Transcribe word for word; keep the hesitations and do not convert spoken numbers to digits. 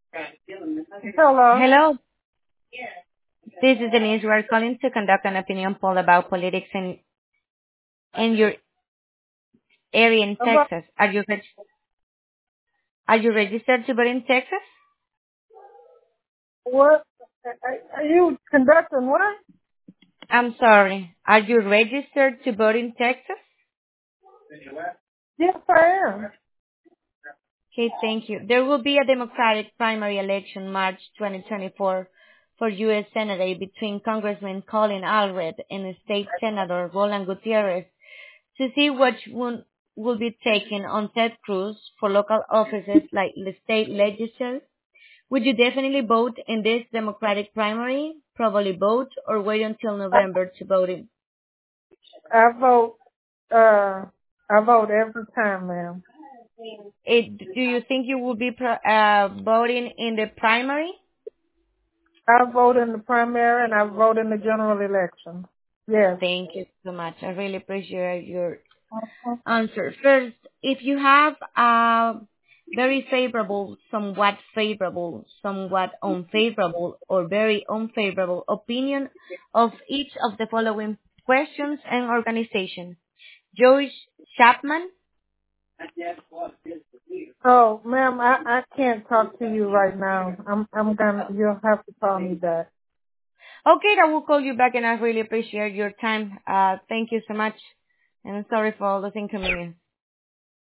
Hello. Hello, this is Denise. We are calling to conduct an opinion poll about politics in, in your area in About Texas. Are you reg- are you registered to vote in Texas? what? Are are you conducting what? I'm sorry. Are you registered to vote in Texas? Yes, I am. Okay, thank you. There will be a Democratic primary election March twenty twenty-four for U S Senator between Congressman Colin Allred and State Senator Roland Gutierrez to see which one will be taken on Ted Cruz for local offices like the state legislature. Would you definitely vote in this Democratic primary? Probably vote or wait until I, November to vote in? I vote. Uh, I vote every time, ma'am. It, do you think you will be pro- uh, voting in the primary? I vote in the primary and I vote in the general election. Yes. Thank you so much. I really appreciate your Uh-huh. answer. First, if you have a very favorable, somewhat favorable, somewhat unfavorable, or very unfavorable opinion of each of the following questions and organization. Joyce Chapman. Oh, ma'am, I, I can't talk to you right now. I'm I'm gonna. You'll have to call me back. Okay, I will call you back and I really appreciate your time. Uh, thank you so much. And sorry for all this inconvenience.